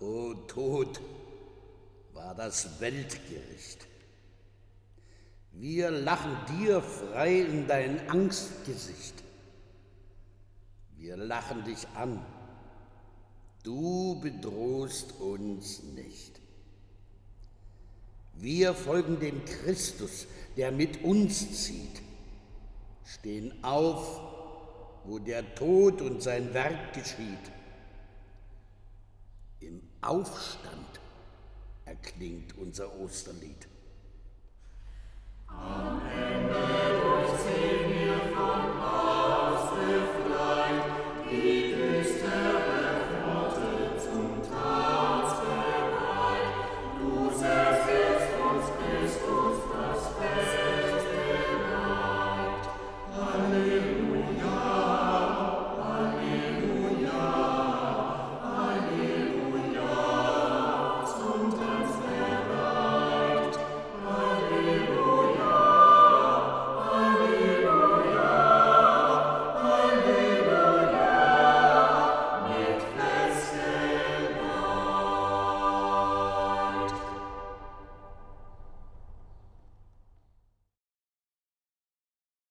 O Tod war das Weltgericht. Wir lachen dir frei in dein Angstgesicht. Wir lachen dich an. Du bedrohst uns nicht. Wir folgen dem Christus, der mit uns zieht, stehen auf, wo der Tod und sein Werk geschieht. Im Aufstand erklingt unser Osterlied. Am Ende durchzieht